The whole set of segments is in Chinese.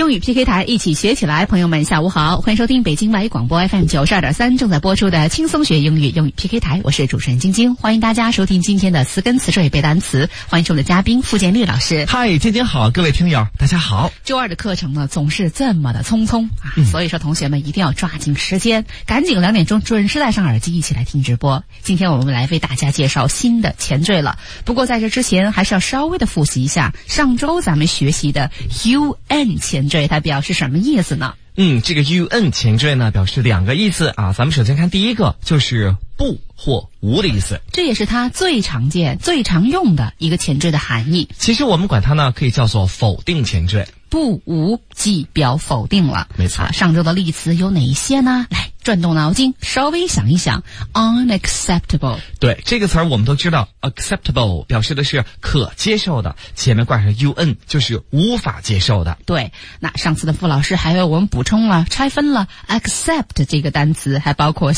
英语 PK 台一起学起来，朋友们下午好，欢迎收听北京外语广播 FM 92.3正在播出的轻松学英语 PK 台，我是主持人晶晶，欢迎大家收听今天的词根词缀背单词，欢迎我们的嘉宾付建立老师。 嗨，晶晶好，各位听友大家好。 周二的课程呢总是这么的匆匆所以说同学们一定要抓紧时间，赶紧2点钟准时戴上耳机一起来听直播。今天我们来为大家介绍新的前缀了，不过在这之前还是要稍微的复习一下上周咱们学习的 UN 前缀，它表示什么意思呢？ 这个 UN 前缀呢表示2个意思啊。咱们首先看第一个，就是不或无的意思， 这也是它最常见最常用的一个前缀的含义。 其实我们管它呢可以叫做否定前缀， 不无即表否定了。 没错， 上周的例词有哪些呢？来转动脑筋稍微想一想。 Unacceptable， 对，这个词儿我们都知道， acceptable 表示的是可接受的，前面挂上 UN 就是无法接受的。 对，那上次的傅老师还为我们补充了拆分了 accept 这个单词，还包括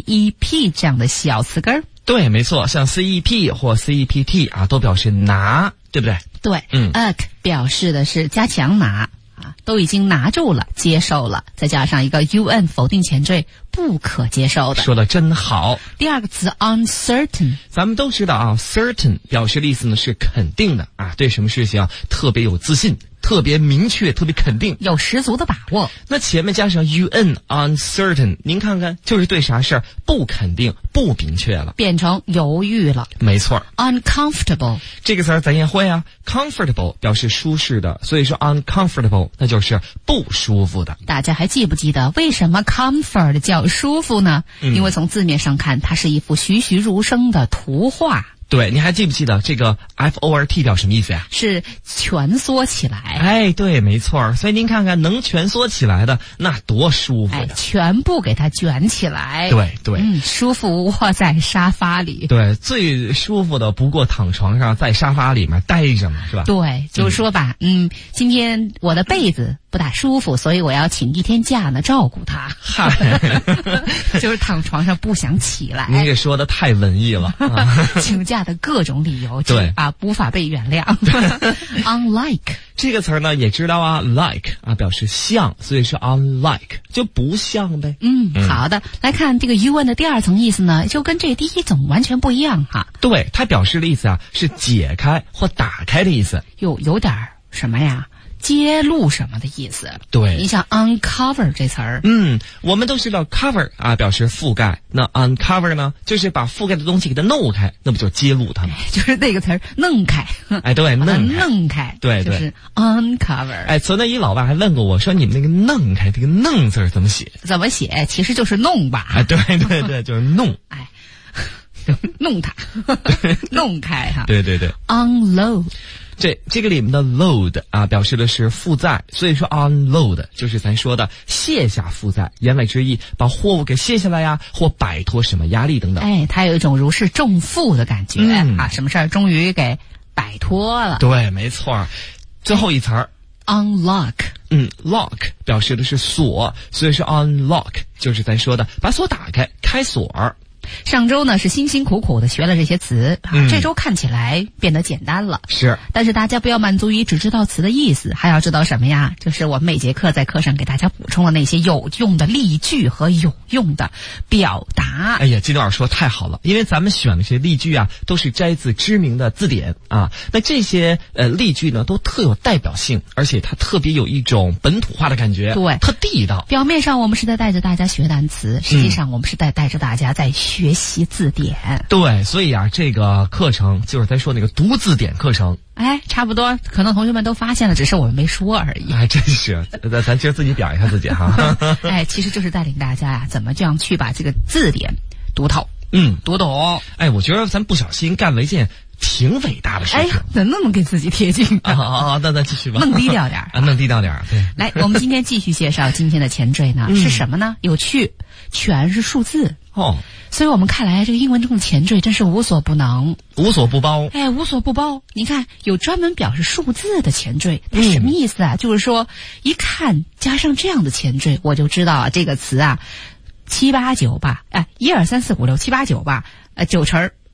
CEP 这样的小词根。 对，没错，像 CEP 或 CEPT 啊都表示拿，对不对？ 对，ac 表示的是加强拿都已经拿住了，接受了，再加上一个 UN 否定前缀，不可接受的。 说得真好。 第二个词 uncertain， 咱们都知道啊 certain 表示的意思呢是肯定的啊，对什么事情特别有自信，特别明确，特别肯定， 有十足的把握。 那前面加上 UN uncertain， 您看看就是对啥事儿不肯定不明确了， 变成犹豫了。 没错。 uncomfortable 这个词儿咱也会啊， comfortable 表示舒适的，所以说 uncomfortable 那就是不舒服的。 大家还记不记得为什么 comfort 叫舒服呢？因为从字面上看它是一幅栩栩如生的图画。 对，你还记不记得这个 FORT 表什么意思呀？ 是蜷缩起来。 哎，对，没错。所以您看看能蜷缩起来的那多舒服呀！ 全部给它卷起来。 对对， 舒服窝在沙发里。 对，最舒服的不过躺床上在沙发里面待着嘛，是吧？ 对，就是说吧，今天我的被子不大舒服，所以我要请1天假呢照顾它。 嗨， 就是躺床上不想起来。 您这说的太文艺了。 请假的各种理由， 对无法被原谅。Unlike 这个词儿呢也知道啊 ，like 啊表示像，所以是 unlike 就不像呗。 好的，来看这个 UN 的第二层意思呢，就跟这第一种完全不一样哈。 对，它表示的意思啊是解开或打开的意思。 有点什么呀？揭露什么的意思。 对， 你像 uncover 这词儿， 我们都知道 cover 啊表示覆盖，那 uncover 呢就是把覆盖的东西给它弄开，那不就揭露它吗？ 就是那个词儿弄开。 哎，对， 弄开， 对对， 就是 uncover。 哎，昨天一老外还问过我说，你们那个弄开这个弄字怎么写？ 怎么写？其实就是弄吧。 哎，对对对，就是弄。 哎，弄它，弄开哈。 对对对。 unload。 这个里面的 load 啊表示的是负载，所以说 unload 就是咱说的卸下负载，言外之意把货物给卸下来呀，或摆脱什么压力等等。 哎，它有一种如释重负的感觉什么事儿终于给摆脱了。 对，没错。最后一词儿 unlock。 lock 表示的是锁，所以说 unlock 就是咱说的把锁打开，开锁。 上周呢是辛辛苦苦的学了这些词这周看起来变得简单了。 是，但是大家不要满足于只知道词的意思，还要知道什么呀？就是我们每节课在课上给大家补充了那些有用的例句和有用的表达。 哎呀，金老师说太好了，因为咱们选的这些例句啊都是摘自知名的字典啊，那这些例句呢都特有代表性，而且它特别有一种本土化的感觉。 对， 特地道。 表面上我们是在带着大家学单词，实际上我们是在带着大家在学习字典。 对，所以啊这个课程就是咱说那个读字典课程。 哎，差不多，可能同学们都发现了，只是我们没说而已。 哎，真是，咱今儿自己表一下自己哈。 哎，其实就是带领大家呀，怎么这样去把这个字典读透，读懂。 哎，我觉得咱不小心干了一件挺伟大的事情。 哎呀，怎么那么给自己贴近啊？那咱继续吧， 弄低调点啊，弄低调点。对， 来，我们今天继续介绍今天的前缀呢，是什么呢？有趣，全是数字。所以我们看来这个英文中的前缀真是无所不能， 无所不包。 哎，无所不包。你看有专门表示数字的前缀，它什么意思啊？就是说一看加上这样的前缀，我就知道啊这个词啊7、8、9吧，1、2、3、4、5、6、7、8、9吧，9成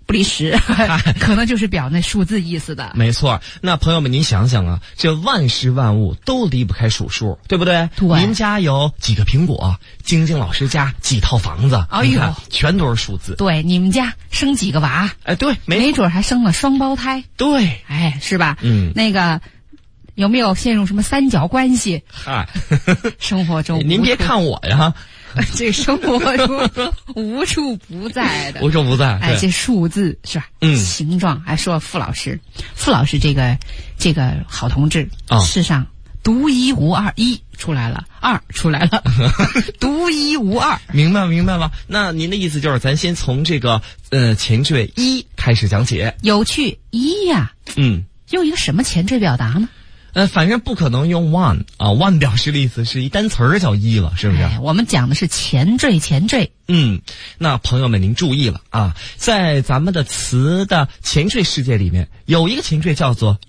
不离10，可能就是表那数字意思的。 没错，那朋友们您想想啊，这万事万物都离不开数数，对不对？ 对。 您家有几个苹果？晶晶老师家几套房子？ 哎呦， 全都是数字。 对，你们家生几个娃？ 哎，对， 没准还生了双胞胎。 对， 哎，是吧？ 那个有没有陷入什么三角关系？ 嗨， 生活中您别看我呀。 这生活中无处不在的， 无处不在。 哎，这数字是吧？形状。还说傅老师这个好同志，世上独一无二，一出来了，2出来了，独一无二。 明白了。那您的意思就是咱先从这个前缀一开始讲解。 有趣，一呀。用一个什么前缀表达呢？ 反正不可能用 one 啊 ，one 表示的意思是一单词儿叫一了，是不是？ 我们讲的是前缀。 那朋友们您注意了啊，在咱们的词的前缀世界里面，有一个前缀叫做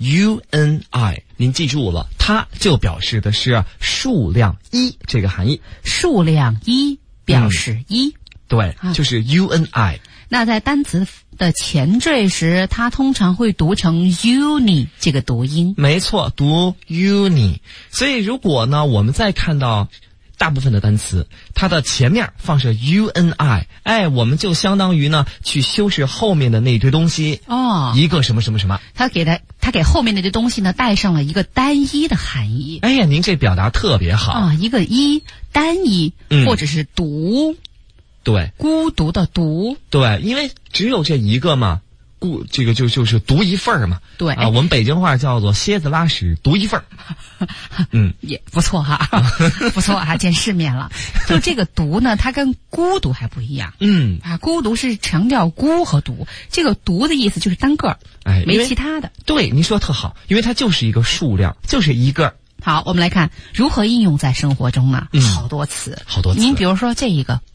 uni， 您记住了，它就表示的是数量一这个含义。 数量一表示一， 对，就是 uni。 那在单词的前缀时，它通常会读成 uni 这个读音。 没错，读 uni。所以如果呢，我们再看到大部分的单词，它的前面放上 uni， 哎，我们就相当于呢去修饰后面的那一堆东西。一个什么什么什么， 他给后面那堆东西呢带上了一个单一的含义。 哎呀，您这表达特别好一个一，单一，或者是独。 对， 孤独的独。 对，因为只有这一个嘛，这个就是独一份儿嘛。 对啊，我们北京话叫做蝎子拉屎独一份儿。 也不错哈，不错哈，见世面了。就这个独呢，它跟孤独还不一样。孤独是强调孤和独，这个独的意思就是单个儿，没其他的。 对，您说特好，因为它就是一个数量，就是一个。 好，我们来看如何应用在生活中呢？好多词。您比如说这一个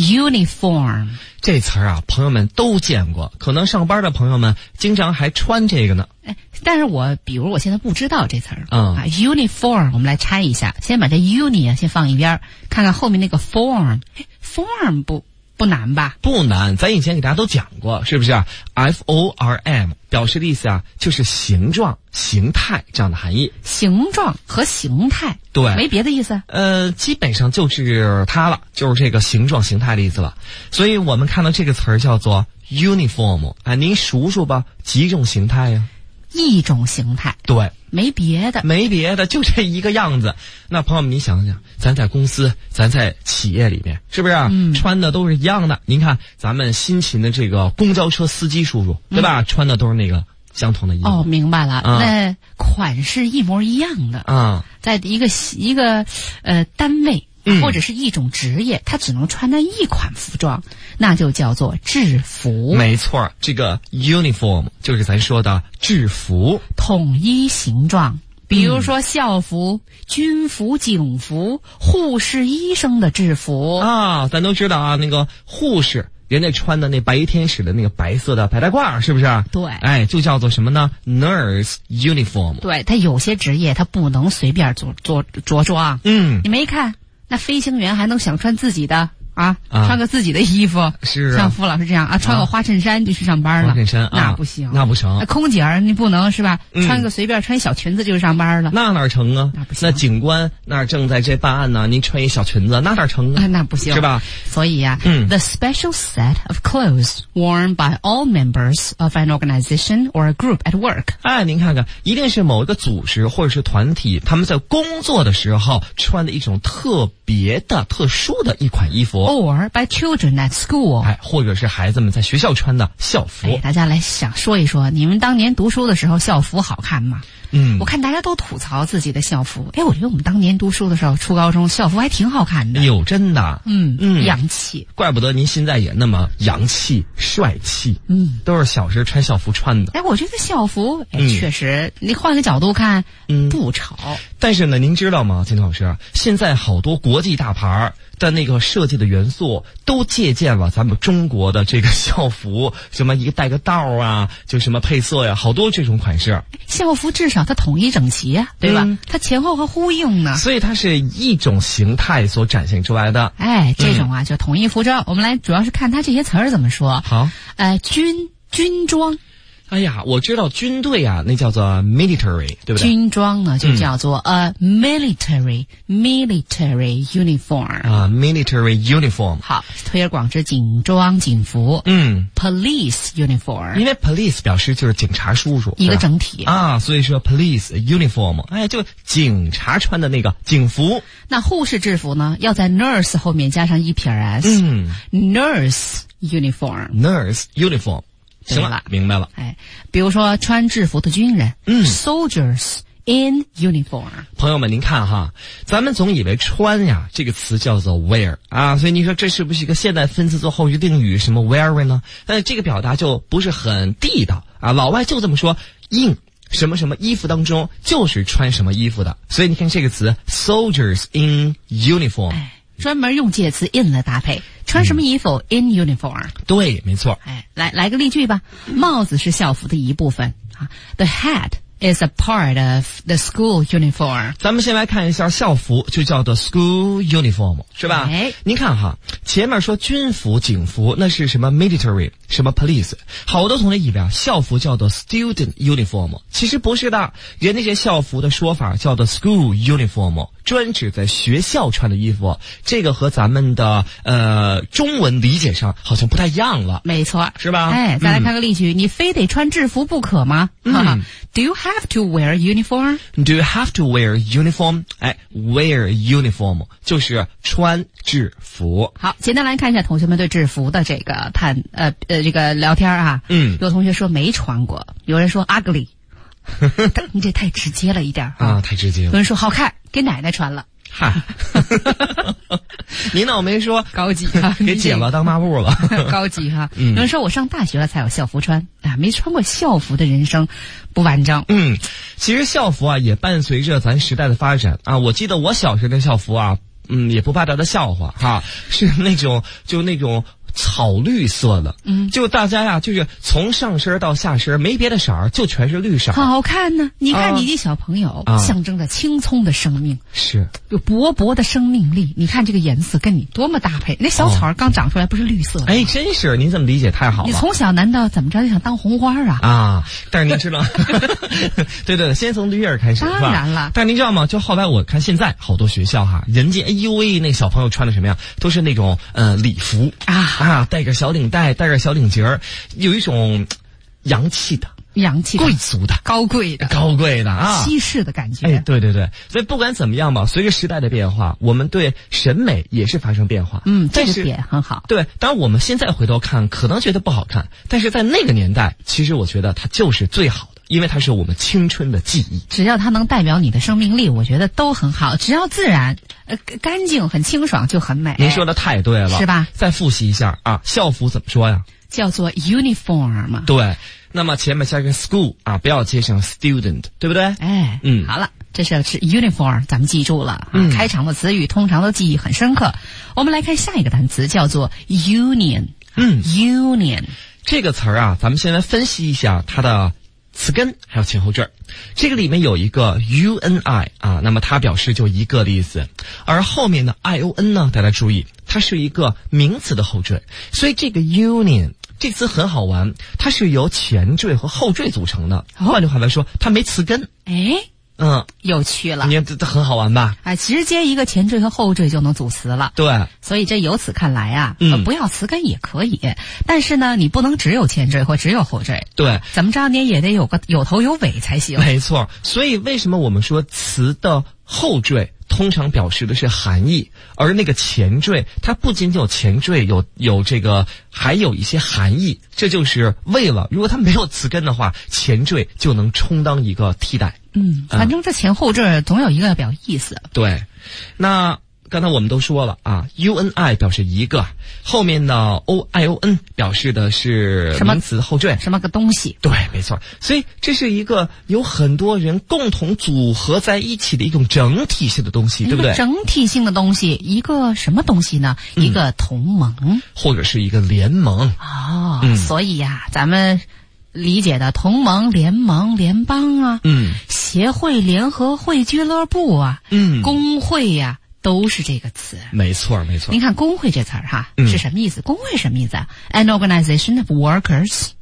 uniform 这词儿啊，朋友们都见过，可能上班的朋友们经常还穿这个呢。 但是比如我现在不知道这词儿。uniform 我们来拆一下，先把这 uni 啊先放一边，看看后面那个 form。form 不难吧？ 不难，咱以前给大家都讲过，是不是？form 表示的意思啊，就是形状、形态这样的含义。 形状和形态， 对， 没别的意思。 基本上就是它了，就是这个形状、形态的意思了。所以我们看到这个词儿叫做 uniform。您数数吧，几种形态呀？ 一种形态。 对。 没别的， 就这一个样子。那朋友们，你想想，咱在公司，咱在企业里面，是不是穿的都是一样的？您看咱们辛勤的这个公交车司机叔叔，对吧？穿的都是那个相同的衣服。 明白了。那款式一模一样的在一个单位或者是一种职业，他只能穿那一款服装，那就叫做制服。 没错，这个 uniform 就是咱说的制服， 统一形状。比如说校服、军服、警服、护士、医生的制服咱都知道啊，那个护士人家穿的那白天使的那个白色的白大褂，是不是？ 对， 就叫做什么呢 ？Nurse uniform。 对，他有些职业他不能随便着装。你没看那飞行员还能想穿自己的穿个自己的衣服， 是像傅老师这样穿个花衬衫就去上班了。 花衬衫那不行， 那不成。 空姐儿你不能是吧？随便穿小裙子就上班了， 那哪成啊？ 那不行。 那警官那正在这办案呢，您穿一小裙子，那哪成啊？ 那不行， 是吧？ 所以the special set of clothes worn by all members of an organization or a group at work。 您看看，一定是某一个组织或者是团体，他们在工作的时候穿的一种特别的、特殊的一款衣服。 Or by children at school， 或者是孩子们在学校穿的校服。 大家来说一说，你们当年读书的时候校服好看吗？我看大家都吐槽自己的校服。我觉得我们当年读书的时候，初高中校服还挺好看的。 真的。 洋气。 怪不得您现在也那么洋气、帅气。都是小时穿校服穿的。 我觉得校服，确实，你换个角度看，不潮。 但是呢，您知道吗，金老师，现在好多国际大牌的那个设计的元素都借鉴了咱们中国的这个校服，什么一个带个道啊，就什么配色呀，好多这种款式。 校服至少它统一整齐啊，对吧？它前后还呼应呢， 所以它是一种形态所展现出来的。 这种就统一服装。我们来主要是看它这些词儿怎么说。 好， 军军装。 哎呀，我知道军队啊，那叫做 military， 对不对？ 军装呢就叫做military uniform 啊 military uniform。 好，推而广之，警装、警服。police uniform， 因为 police 表示就是警察叔叔， 一个整体啊，所以说 police uniform， 哎，就警察穿的那个警服。 那护士制服呢，要在 nurse 后面加上一撇 s，nurse uniform。 行了，明白了。 哎，比如说穿制服的军人，soldiers in uniform。 朋友们，您看哈，咱们总以为穿呀这个词叫做 wear 啊，所以你说这是不是一个现代分词做后置定语什么 wearing 呢？但是这个表达就不是很地道啊，老外就这么说 in 什么什么衣服当中就是穿什么衣服的，所以你看这个词 soldiers in uniform。 专门用介词 in 来搭配，穿什么衣服in uniform。 对，没错。 哎，来个例句吧。帽子是校服的一部分啊。The hat is a part of the school uniform。 咱们先来看一下校服，就叫做 school uniform， 是吧？您看哈，前面说军服、警服，那是什么 military， 什么 police。好多同学以为啊，校服叫做 student uniform， 其实不是的，人家这校服的说法叫做 school uniform。专指在学校穿的衣服，这个和咱们的中文理解上好像不太一样了。 没错， 是吧？ 哎，再来看个例句，你非得穿制服不可吗？Do you have to wear uniform? Do you have to wear uniform? 哎 ，wear uniform 就是穿制服。 好，简单来看一下同学们对制服的这个这个聊天啊。有同学说没穿过，有人说 ugly。你这太直接了一点啊，太直接了。 有人说好看，给奶奶穿了。 哈，您倒没说高级哈， 给姐了当抹布了， 高级哈。有人说我上大学了才有校服穿啊，没穿过校服的人生不完整。 其实校服啊也伴随着咱时代的发展啊。我记得我小时候的校服啊，也不怕大家笑话哈，是那种草绿色的，就大家呀，就是从上身到下身没别的色儿，就全是绿色， 好看呢。你看你的小朋友，象征着青葱的生命， 是有勃勃的生命力。你看这个颜色跟你多么搭配，那小草刚长出来不是绿色的？ 哎，真是，您这么理解太好了。 你从小难道怎么着就想当红花啊？但是您知道，对，先从绿叶开始， 当然了。 但是您知道吗？就后来我看现在好多学校哈，人家哎呦喂，那小朋友穿的什么呀？都是那种礼服啊，带个小领带，带个小领结儿，有一种洋气的、贵族的、 高贵的啊，西式的感觉。 哎，对，所以不管怎么样吧，随着时代的变化，我们对审美也是发生变化。 这个点很好。 对，当然我们现在回头看，可能觉得不好看，但是在那个年代，其实我觉得它就是最好的。因为它是我们青春的记忆， 只要它能代表你的生命力，我觉得都很好。只要自然、干净、很清爽就很美。 您说的太对了， 是吧？ 再复习一下啊，校服怎么说呀？ 叫做 uniform。 对，那么前面加个 school 啊，不要接上 student， 对不对？ 哎，好了，这是 uniform， 咱们记住了。开场的词语通常都记忆很深刻。我们来看下一个单词，叫做 union。union 这个词儿啊，咱们先来分析一下它的词根还有前后缀。这个里面有一个 UNI 啊，那么它表示就一个的意思，而后面的 ION 呢，大家注意，它是一个名词的后缀，所以这个 union 这个词很好玩，它是由前缀和后缀组成的。换句话来说，它没词根。 有趣了。 你看这很好玩吧？ 哎，直接一个前缀和后缀就能组词了。 对， 所以这由此看来啊，不要词根也可以，但是呢，你不能只有前缀或只有后缀。 对， 怎么着你也得有个有头有尾才行。 没错，所以为什么我们说词的后缀通常表示的是含义，而那个前缀它不仅仅有前缀，有这个还有一些含义，这就是为了如果它没有词根的话，前缀就能充当一个替代。 反正这前后缀总有一个表意思。 对，那刚才我们都说了啊 ，UNI 表示一个，后面的 OION 表示的是名词后缀， 什么个东西？ 对，没错。所以这是一个有很多人共同组合在一起的一种整体性的东西，对不对？ 整体性的东西，一个什么东西呢？一个同盟， 或者是一个联盟。 所以呀，咱们理解的同盟、联盟、联邦啊，协会、联合会、俱乐部啊，工会呀，都是这个词。 没错。 您看工会这词儿哈，是什么意思？工会什么意思啊？ An organization of workers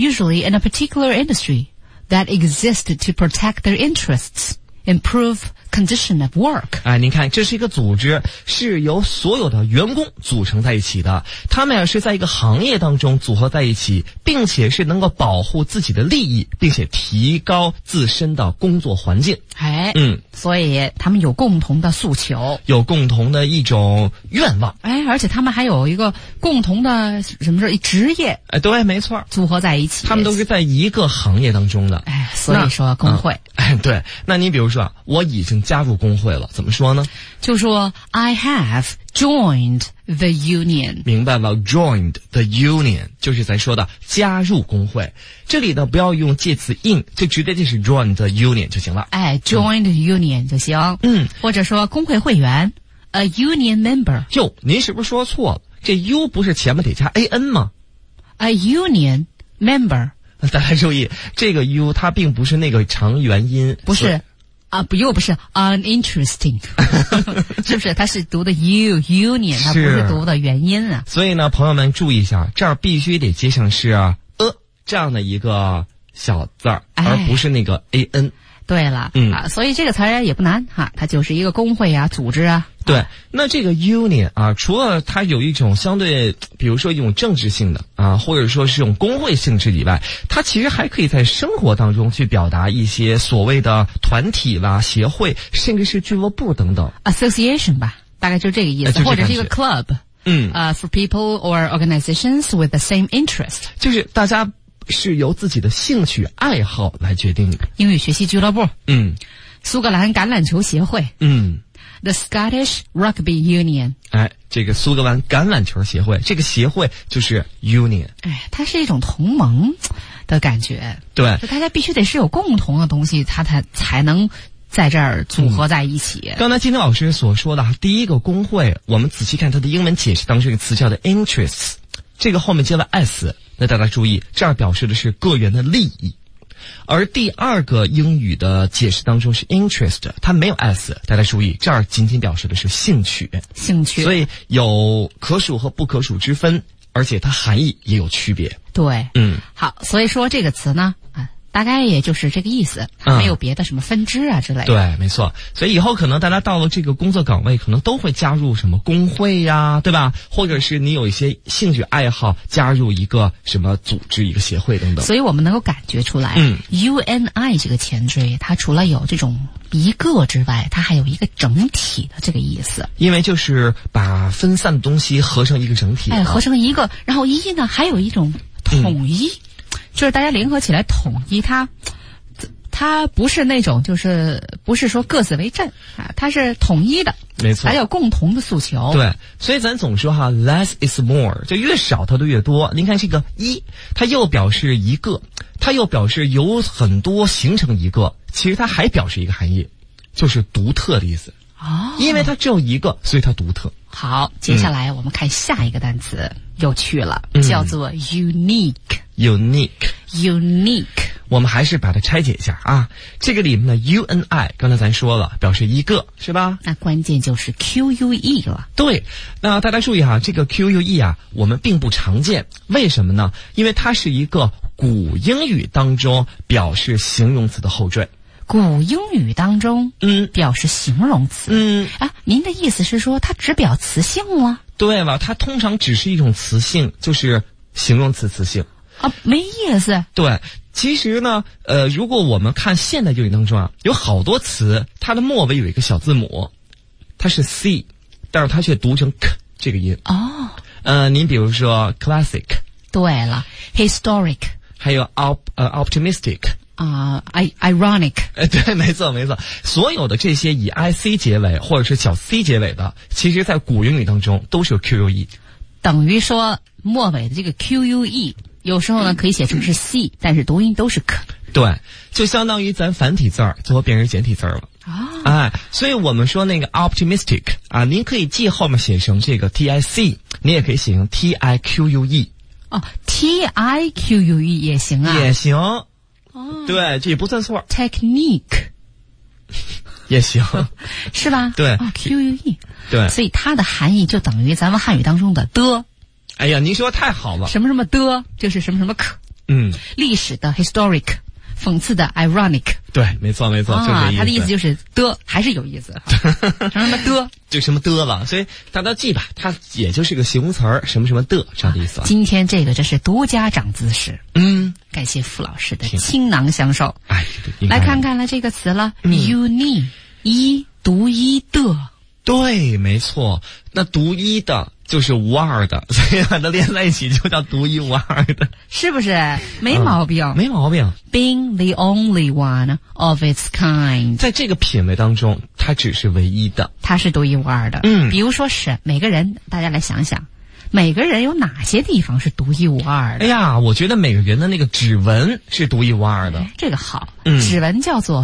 usually in a particular industry that exists to protect their interests, improve condition of work. 哎，您看，这是一个组织，是由所有的员工组成在一起的。他们是在一个行业当中组合在一起，并且是能够保护自己的利益，并且提高自身的工作环境。 哎，所以他们有共同的诉求， 有共同的一种愿望。 哎，而且他们还有一个共同的什么职业。 哎，对，没错， 组合在一起。 他们都是在一个行业当中的。 哎，所以说工会。 哎，对，那你比如说，我已经加入工会了，怎么说呢？ 就说 I have joined the union。 明白了， joined the union 就是咱说的加入工会。这里呢不要用介词 in， 就直接就是 join the union 就行了。 哎， join the union 就行。或者说工会会员 a union member。 哟，您是不是说错了？这 u 不是前面得加 an 吗？ A union member。 大家注意，这个 u 它并不是那个长元音， 不是又不是 uninteresting 是不是？它是读的 union， 它不是读的元音啊。 所以呢，朋友们注意一下，这儿必须得接上是这样的一个小字儿，而不是那个 an。 对了，所以这个词儿也不难哈，它就是一个工会啊，组织啊。 对，那这个 union 啊，除了它有一种相对，比如说一种政治性的啊，或者说是这种工会性质以外，它其实还可以在生活当中去表达一些所谓的团体啦、协会，甚至是俱乐部等等。 association 吧，大概就这个意思，或者是一个 club。for people or organizations with the same interest。 就是大家是由自己的兴趣爱好来决定的。 英语学习俱乐部。苏格兰橄榄球协会。The Scottish Rugby Union。 哎，这个苏格兰橄榄球协会，这个协会就是 union。 哎，它是一种同盟的感觉。 对， 大家必须得是有共同的东西，它才能在这儿组合在一起。 刚才金天老师所说的第一个工会，我们仔细看它的英文解释当中，这个词叫做 interests， 这个后面接了 s， 那大家注意，这儿表示的是个人的利益。而第二个英语的解释当中是 interest， 它没有 s， 大家注意，这儿仅仅表示的是兴趣。所以有可数和不可数之分，而且它含义也有区别。 对，好，所以说这个词呢，大概也就是这个意思，没有别的什么分支啊之类的。 对，没错。所以以后可能大家到了这个工作岗位，可能都会加入什么工会呀，对吧？或者是你有一些兴趣爱好，加入一个什么组织、一个协会等等。 所以我们能够感觉出来，UNI 这个前缀，它除了有这种一个之外，它还有一个整体的这个意思。 因为就是把分散的东西合成一个整体， 合成一个，然后一呢还有一种统一。就是大家联合起来统一它不是那种不是说各自为政啊，它是统一的， 没错， 还有共同的诉求。 对，所以咱总说less is more， 就越少它就越多。您看这个一，它又表示一个，它又表示有很多形成一个，其实它还表示一个含义，就是独特的意思。因为它只有一个，所以它独特。 好，接下来我们看下一个单词，有趣了，叫做 unique。 我们还是把它拆解一下啊。这个里面的 UNI 刚才咱说了，表示一个，是吧？ 那关键就是 QUE 了。 对，那大家注意这个 QUE 我们并不常见，为什么呢？因为它是一个古英语当中表示形容词的后缀。 古英语当中表示形容词。您的意思是说它只表词性吗？ 对了，它通常只是一种词性，就是形容词词性。 没意思。 对，其实呢，如果我们看现代英语当中有好多词，它的末尾有一个小字母，它是 c， 但是它却读成 k 这个音。您比如说 classic。对了 ，historic， 还有optimistic。 ironic。 对，没错。所有的这些以 ic 结尾或者是小 c 结尾的，其实在古英语当中都是有 QUE。 等于说末尾的这个 QUE 有时候呢可以写成是 c， 但是读音都是 k。 对，就相当于咱繁体字儿最后变成简体字儿了。所以我们说那个 optimistic 您可以既后面写成这个 TIC， 你也可以写成 TIQUE。 TIQUE 也行啊。 也行。对，这也不算错。 Technique 也行， 是吧？ 对 ，QUE。 对， 所以它的含义就等于咱们汉语当中的的。 哎呀，您说太好了。 什么什么的，就是什么什么可。 历史的 historic， 讽刺的 ironic。 对，没错，就这意思。 他的意思就是的，还是有意思。什么的， 就什么的了。所以大家记吧，它也就是个形容词儿，什么什么的这样的意思。 今天这个真是独家长姿势。感谢傅老师的倾囊相授。来看看了这个词了，unique， 一独一的。 对，没错，那独一的就是无二的，所以把它连在一起就叫独一无二的， 是不是？没毛病， 没毛病。 Being the only one of its kind， 在这个品味当中，它只是唯一的， 它是独一无二的。比如说是每个人，大家来想想，每个人有哪些地方是独一无二的？ 哎呀，我觉得每个人的那个指纹是独一无二的。 这个好，指纹叫做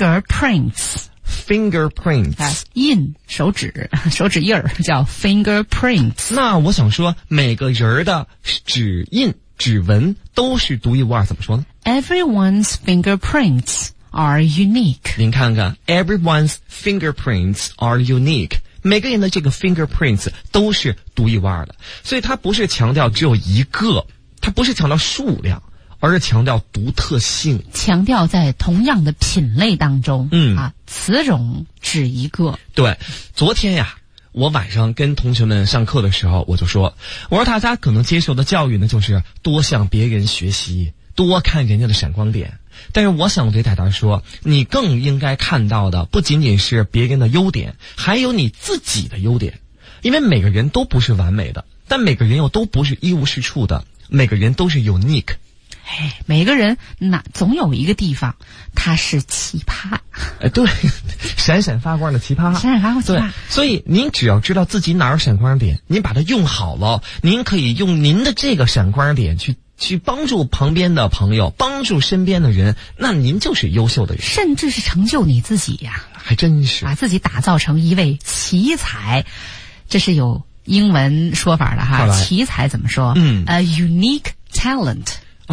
fingerprints。fingerprints， 印手指印儿叫 fingerprints。 那我想说，每个人的指印、指纹都是独一无二，怎么说呢？ Everyone's fingerprints are unique。 您看看 ，everyone's fingerprints are unique。每个人的这个 fingerprints 都是独一无二的，所以它不是强调只有一个，它不是强调数量。而是强调独特性， 强调在同样的品类当中，此种只一个。 对，昨天呀，我晚上跟同学们上课的时候，我说大家可能接受的教育呢，就是多向别人学习，多看人家的闪光点。但是我想对大家说，你更应该看到的不仅仅是别人的优点，还有你自己的优点。因为每个人都不是完美的，但每个人又都不是一无是处的，每个人都是 unique。 每个人总有一个地方他是奇葩。 对，闪闪发光的奇葩， 闪闪发光奇葩。 对，所以您只要知道自己哪有闪光点，您把它用好了，您可以用您的这个闪光点去帮助旁边的朋友，帮助身边的人，那您就是优秀的人， 甚至是成就你自己呀。 还真是把自己打造成一位奇才，这是有英文说法的哈。奇才怎么说？A unique talent。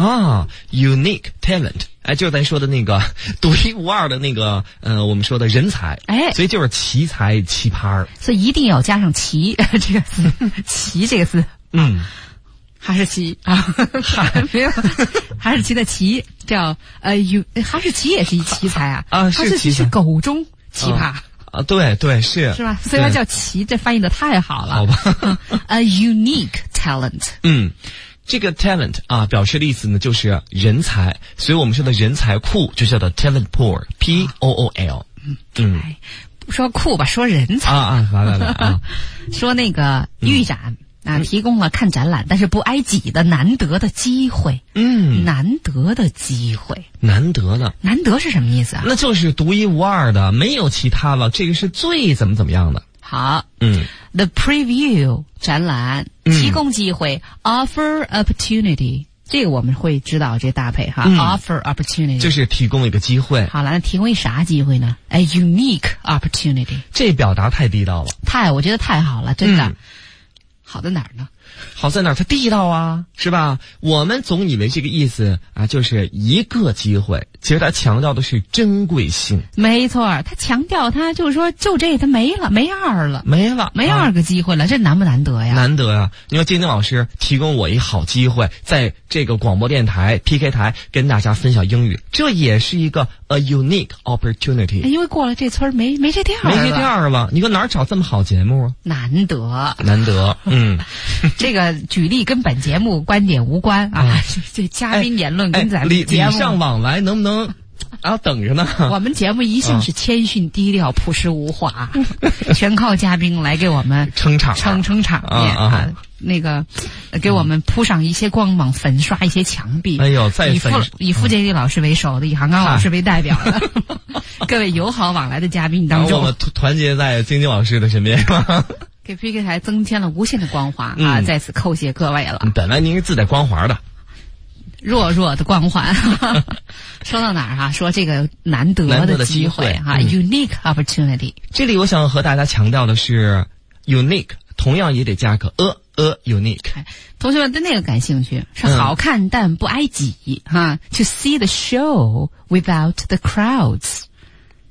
unique talent， 就是咱说的那个独一无二的那个我们说的人才，所以就是奇才奇葩， 所以一定要加上奇这个字，奇这个字，哈士奇啊，没有哈士奇的奇叫哈士奇也是一奇才啊，哈士奇是狗中奇葩。 对，是吧？所以它叫奇，这翻译的太好了。 好吧 ，a unique talent。 这个 talent 表示的意思呢就是人才，所以我们说的人才库就叫做 talent pool，P-O-O-L。 不说库吧，说人才来说那个预展提供了看展览但是不挨挤的难得的机会。难得的机会， 难得是什么意思啊？ 那就是独一无二的，没有其他了，这个是最怎么样的。 好，The preview 展览提供机会，offer opportunity， 这个我们会知道这搭配哈，offer opportunity 就是提供一个机会。 好了，那提供一啥机会呢？A unique opportunity， 这表达太地道了， 我觉得太好了，真的。好在哪儿呢？ 好在哪儿？它地道啊，是吧？我们总以为这个意思就是一个机会，其实它强调的是珍贵性。 没错，他强调他就是说，就这他没了，没二个机会了，这难不难得呀？ 难得呀！你说金晶老师提供我一好机会，在这个广播电台 PK 台跟大家分享英语，这也是一个 a unique opportunity。 因为过了这村没这店了，你说哪儿找这么好节目啊？ 难得。 这个举例跟本节目观点无关这嘉宾言论跟咱们节目礼尚往来，能不能等着呢？ 我们节目一向是谦逊低调、朴实无华，全靠嘉宾来给我们撑场面那个给我们铺上一些光芒，粉刷一些墙壁。以傅杰利老师为首的，以韩刚老师为代表的各位友好往来的嘉宾当中， 我们团结在晶晶老师的身边，是吧？ 给 PK 台增添了无限的光华在此叩谢各位了。 本来您是自带光环的， 弱的光环。说到哪儿说这个难得的机会unique opportunity。 这里我想和大家强调的是 unique， 同样也得加个 a unique。 同学们对那个感兴趣，是好看但不挨挤To see the show without the crowds。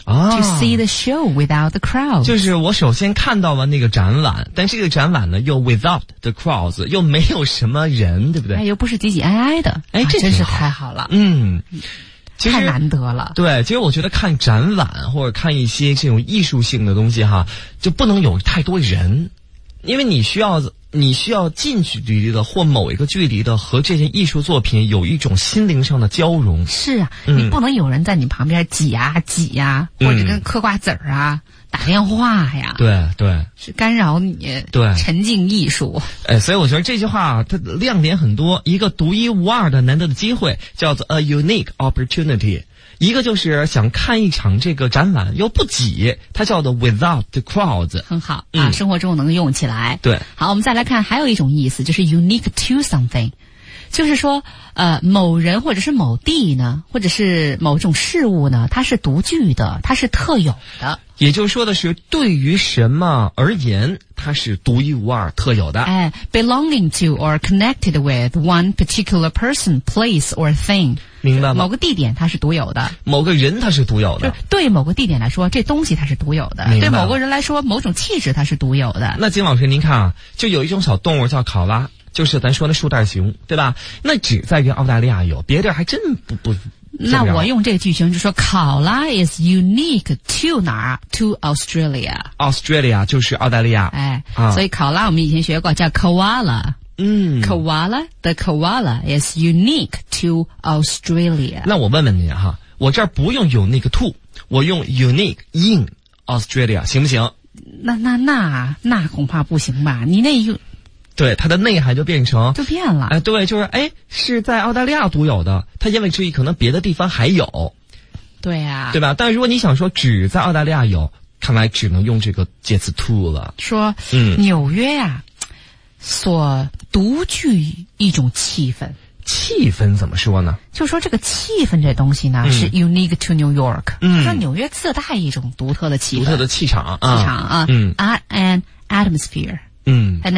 To see the show without the crowd， 就是我首先看到了那个展览，但这个展览呢又 without the crowds， 又没有什么人，对不对？ 又不是挤挤挨挨的，这真是太好了。其实太难得了。 对，其实我觉得看展览或者看一些这种艺术性的东西哈，就不能有太多人，因为你需要近距离的或某一个距离的和这件艺术作品有一种心灵上的交融。 是啊，你不能有人在你旁边挤呀，或者跟嗑瓜子儿啊、打电话呀。 对， 是干扰你沉浸艺术。 所以我觉得这句话它亮点很多，一个独一无二的难得的机会，叫做 a unique opportunity。一个就是想看一场这个展览又不挤，它叫做 without the crowds， 很好啊，生活中能用起来。 对， 好，我们再来看还有一种意思，就是 unique to something， 就是说某人或者是某地呢，或者是某种事物呢，它是独具的，它是特有的。 也就是说的是，对于什么而言，它是独一无二、特有的。 belonging to or connected with one particular person, place or thing。 明白吗？ 某个地点它是独有的， 某个人它是独有的。 对某个地点来说，这东西它是独有的；对某个人来说，某种气质它是独有的。 那金老师，您看啊，就有一种小动物叫考拉，就是咱说的树袋熊，对吧？那只在于澳大利亚有，别地儿还真不。 那我用这个句型就说，考拉 is unique to 哪儿 ？To Australia。Australia 就是澳大利亚。 所以考拉我们以前学过，叫 koala。Koala, the koala is unique to Australia。 那我问问您哈，我这儿不用 unique to， 我用 unique in Australia 行不行？ 那恐怕不行吧？你那用。 对，它的内涵就变了。 对，就是是在澳大利亚独有的，它言外之意可能别的地方还有。 对啊， 对吧？但是如果你想说只在澳大利亚有，看来只能用这个介词 to 了。 说纽约呀，所独具一种气氛。 气氛怎么说呢？ 就说这个气氛这东西呢，是 unique to New York。说纽约自带一种独特的气氛， 独特的气场啊。An atmosphere。An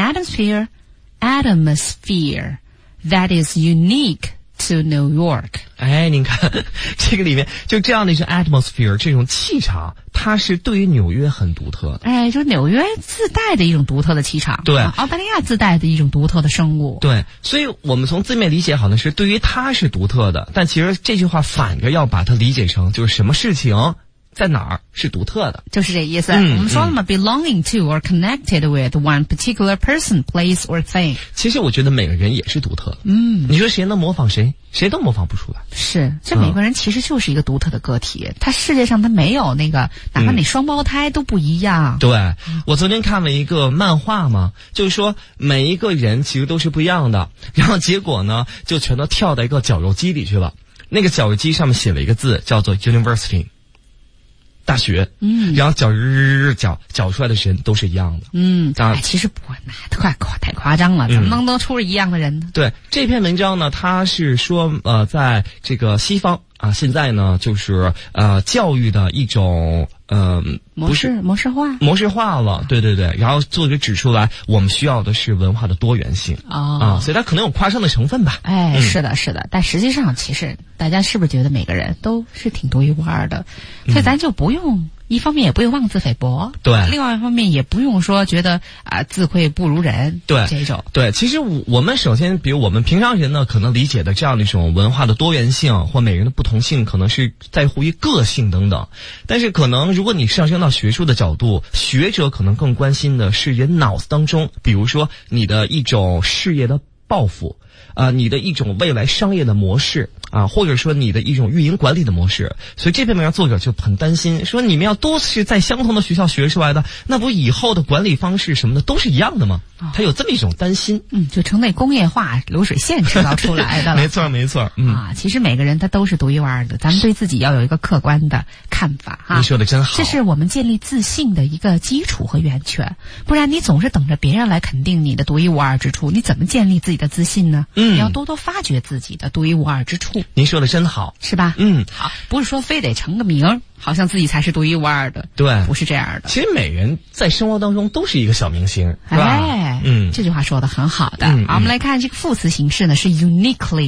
atmosphere that is unique to New York。 您看这个里面就这样的一种 atmosphere， 这种气场，它是对于纽约很独特的。 就是纽约自带的一种独特的气场。 对， 澳大利亚自带的一种独特的生物。 对，所以我们从字面理解好像是对于它是独特的，但其实这句话反着要把它理解成就是什么事情在哪儿是独特的， 就是这意思。我们说了嘛，belonging to or connected with one particular person, place or thing。 其实我觉得每个人也是独特的。你说谁能模仿谁？谁都模仿不出来。 是，这每个人其实就是一个独特的个体。他世界上他没有那个，哪怕你双胞胎都不一样。 对，我昨天看了一个漫画嘛，就是说每一个人其实都是不一样的，然后结果呢，就全都跳到一个绞肉机里去了。那个绞肉机上面写了一个字，叫做 University。大学，然后搅出来的人都是一样的， 其实不，太夸张了，怎么能都出一样的人呢？ 对，这篇文章呢，它是说，在这个西方啊，现在呢，就是教育的一种模式化了，对，然后作者指出来，我们需要的是文化的多元性所以它可能有夸张的成分吧。 是的，但实际上其实大家是不是觉得每个人都是挺独一无二的？所以咱就不用。一方面也不用妄自菲薄， 对； 另外一方面也不用说觉得自愧不如人， 对这种。 对，其实我们首先，比如我们平常人呢，可能理解的这样的一种文化的多元性或每个人的不同性，可能是在乎于个性等等。但是可能如果你上升到学术的角度，学者可能更关心的是人脑子当中，比如说你的一种事业的抱负。你的一种未来商业的模式或者说你的一种运营管理的模式，所以这篇文章作者就很担心，说你们要都是在相同的学校学出来的，那不以后的管理方式什么的都是一样的吗？他有这么一种担心， 就成那工业化流水线制造出来的了。 没错， 其实每个人他都是独一无二的，咱们对自己要有一个客观的看法你说的真好， 这是我们建立自信的一个基础和源泉，不然你总是等着别人来肯定你的独一无二之处，你怎么建立自己的自信呢？你要多多发掘自己的独一无二之处。 您说的真好， 是吧？好，不是说非得成个名，好像自己才是独一无二的。 对， 不是这样的。 其实每人在生活当中都是一个小明星，是吧？ 这句话说的很好的。好，我们来看这个副词形式呢是 uniquely。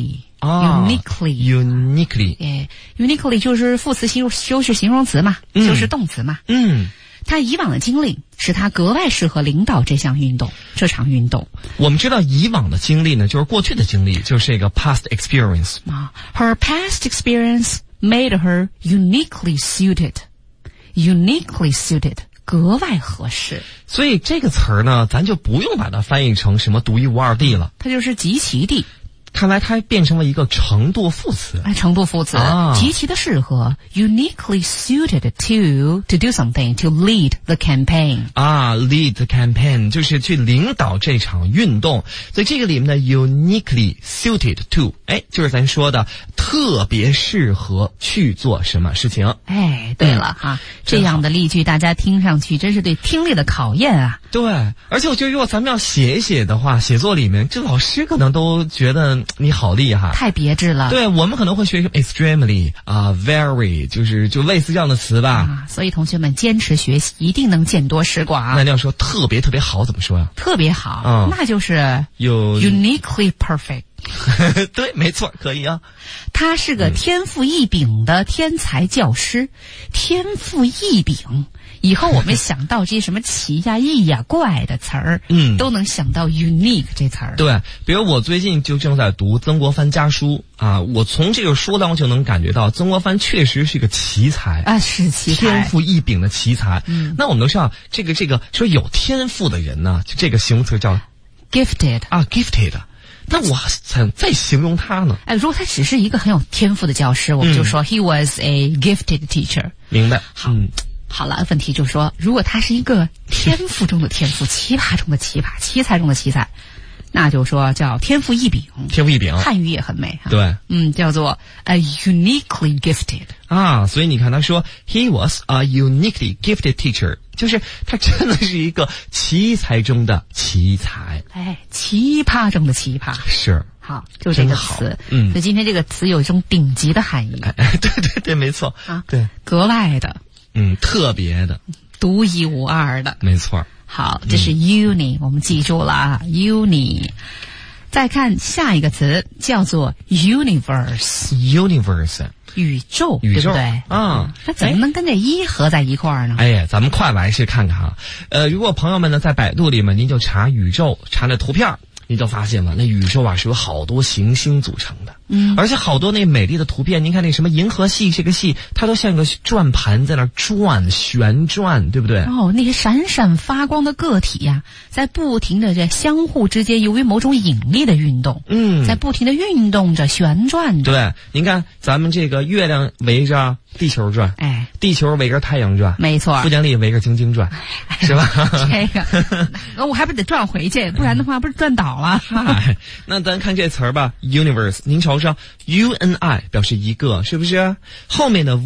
uniquely， uniquely 就是副词修饰形容词嘛，修饰动词嘛。他以往的经历使他格外适合领导这场运动。 我们知道以往的经历呢，就是过去的经历，就是一个 past experience。 Her past experience made her uniquely suited，格外合适。 所以这个词儿呢，咱就不用把它翻译成什么独一无二地了， 它就是极其地。 看来它变成了一个程度副词。 程度副词，极其的适合 ，uniquely suited to do something to lead the campaign。 lead the campaign 就是去领导这场运动。所以这个里面的 uniquely suited to， 就是咱说的特别适合去做什么事情。 对了这样的例句大家听上去真是对听力的考验啊。 对，而且我觉得如果咱们要写一写的话，写作里面这老师可能都觉得你好厉害， 太别致了。 对，我们可能会学什么 extremely very， 就类似这样的词吧。 所以同学们坚持学习，一定能见多识广。 那你要说特别特别好怎么说呀？ 特别好，那就是uniquely perfect。 对，没错，可以啊。 他是个天赋异禀的天才教师。天赋异禀，以后我们想到这些什么奇呀、异呀、怪的词儿，都能想到 unique 这词儿。对， 比如我最近就正在读曾国藩家书我从这个书当中就能感觉到曾国藩确实是个奇才是奇才， 天赋异禀的奇才。那我们都知道这个说有天赋的人呢，就这个形容词叫 gifted gifted。那我再形容他呢？ 如果他只是一个很有天赋的教师，我们就说 he was a gifted teacher。 明白。 好了，问题就是说，如果他是一个天赋中的天赋，奇葩中的奇葩，奇才中的奇才，那就说叫天赋异禀。 天赋异禀， 汉语也很美。 对， 叫做 a uniquely gifted。 所以你看他说 he was a uniquely gifted teacher， 就是他真的是一个奇才中的奇才。奇葩中的奇葩。是。好，就这个词。所以今天这个词有一种顶级的含义。 对，没错。对， 格外的。 特别的。 独一无二的。 没错。 好，这是 uni，我们记住了uni。再看下一个词，叫做 universe。宇宙，对不对？那怎么能跟这一合在一块儿呢？ 咱们快来是看看如果朋友们呢在百度里面，您就查宇宙，查那图片，你就发现了那宇宙是由好多行星组成的。而且好多那美丽的图片，您看那什么银河系这个系，它都像个转盘在那旋转，对不对？ 那些闪闪发光的个体呀，在不停的这相互之间由于某种引力的运动，在不停的运动着旋转着。对， 您看咱们这个月亮围着地球转，地球围着太阳转， 没错， 傅奖励围着晶晶转，是吧？ 这个我还不得转回去，不然的话不是转倒了。 那咱看这词儿吧 ，universe， 您瞅瞅 ，uni 表示一个，是不是？后面的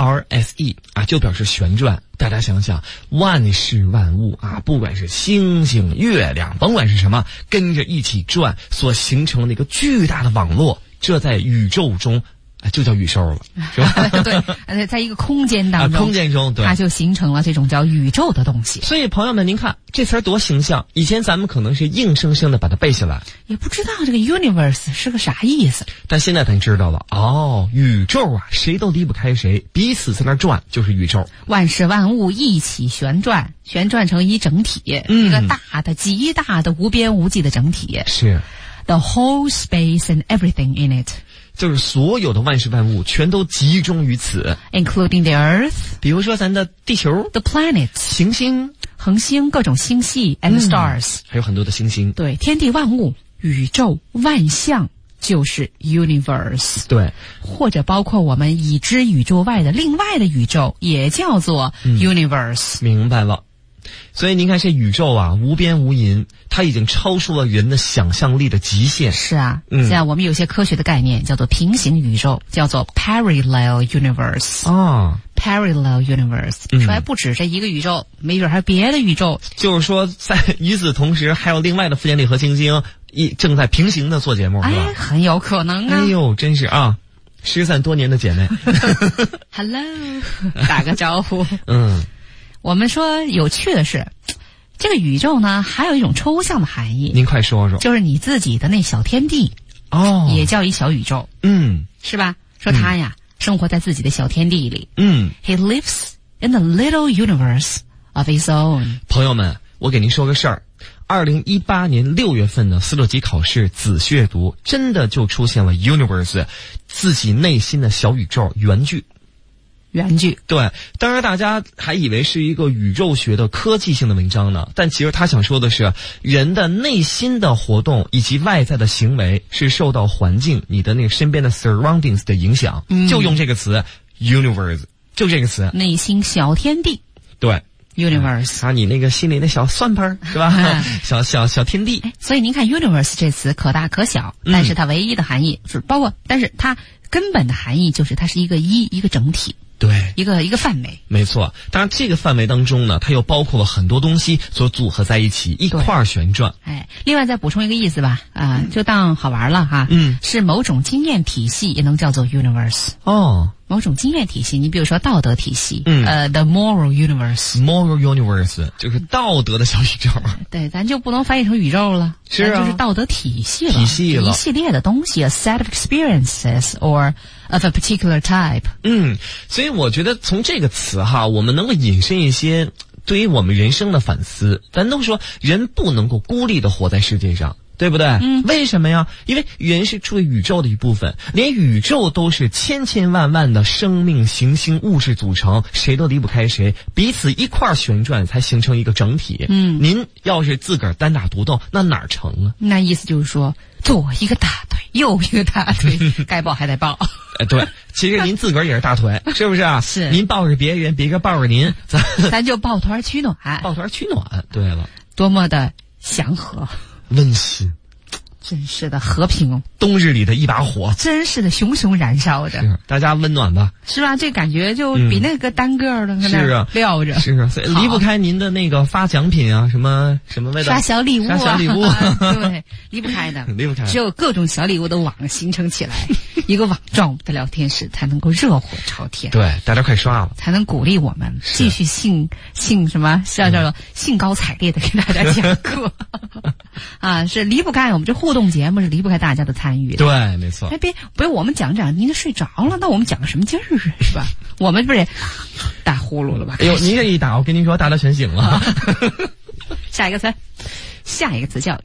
verse 就表示旋转。大家想想，万事万物不管是星星、月亮，甭管是什么，跟着一起转，所形成的一个巨大的网络，这在宇宙中就叫宇宙了，是吧？ 对，在一个空间当中，对，它就形成了这种叫宇宙的东西。 所以朋友们，您看这词儿多形象！以前咱们可能是硬生生的把它背下来， 也不知道这个 universe 是个啥意思。 但现在咱知道了，宇宙谁都离不开谁，彼此在那转，就是宇宙。 万事万物一起旋转成一整体，一个大的、极大的、无边无际的整体。 是 the whole space and everything in it。 就是所有的万事万物全都集中于此 ，including the Earth， 比如说咱的地球 ，the planets， 行星、 恒星、各种星系 and the stars， 还有很多的星星。 对，天地万物、宇宙万象就是 universe。 对， 或者包括我们已知宇宙外的另外的宇宙，也叫做 universe。 明白了。所以您看这宇宙无边无垠，它已经超出了人的想象力的极限。 是现在我们有些科学的概念叫做平行宇宙，叫做 parallel universe。parallel universe， 说还不止这一个宇宙，没准还有别的宇宙。 就是说，在与此同时，还有另外的傅奖励和晶晶正在平行的做节目，是吧？ 很有可能啊！ 哎呦，真是失散多年的姐妹。 Hello， 打个招呼。我们说有趣的是，这个宇宙呢，还有一种抽象的含义。 您快说说。 就是你自己的那小天地。 哦， 也叫一小宇宙，是吧？说他呀，生活在自己的小天地里，He lives in a little universe of his own。 朋友们，我给您说个事儿，2018年6月份的斯洛级考试仔细阅读，真的就出现了 universe 自己内心的小宇宙原句。对，当然大家还以为是一个宇宙学的科技性的文章呢，但其实他想说的是，人的内心的活动以及外在的行为是受到环境、你的那个身边的 surroundings 的影响，就用这个词 universe， 就这个词， 内心小天地。 对。 universe 你那个心里的小算盘是吧？小天地。 所以您看 universe 这词可大可小，但是它唯一的含义是但是它根本的含义就是它是一个整体。 对， 一个范围， 没错。当然，这个范围当中呢，它又包括了很多东西所组合在一起，一块儿旋转。 另外再补充一个意思吧，就当好玩了哈。是某种经验体系，也能叫做 universe。某种经验体系，你比如说道德体系，the moral universe。moral universe 就是道德的小宇宙。 对，咱就不能翻译成宇宙了， 是啊， 就是道德体系了， 一系列的东西，a set of experiences or of a particular type。 所以我觉得从这个词哈，我们能够引申一些对于我们人生的反思。咱都说人不能够孤立的活在世界上，对不对？为什么呀？因为人是处于宇宙的一部分，连宇宙都是千千万万的生命行星物质组成，谁都离不开谁，彼此一块儿旋转才形成一个整体。您要是自个儿单打独斗，那哪儿成啊？ 那意思就是说，左一个大腿，右一个大腿，该抱还得抱。 对，其实您自个儿也是大腿，是不是啊？ 是。 您抱着别人，别人抱着您， 咱就抱团取暖。 抱团取暖，对了， 多么的祥和。 温馨， 真是的和平， 冬日里的一把火， 真是的熊熊燃烧着， 是大家温暖吧？ 是吧？这感觉就比那个单个的是啊撂着， 是啊，所以离不开您的那个发奖品啊，什么味道？ 刷小礼物啊， 刷小礼物， 对，离不开的， 离不开。 只有各种小礼物的网形成起来，一个网状的聊天室才能够热火朝天。 对，大家快刷了， 才能鼓励我们继续兴高采烈的给大家讲课。是离不开我们这互动节目，是离不开大家的参与的。 对，没错。 不是我们讲您就睡着了，那我们讲个什么劲儿是吧？我们不是打呼噜了吧？ 哎呦，您这一打，我跟您说，大家全醒了。 下一个词叫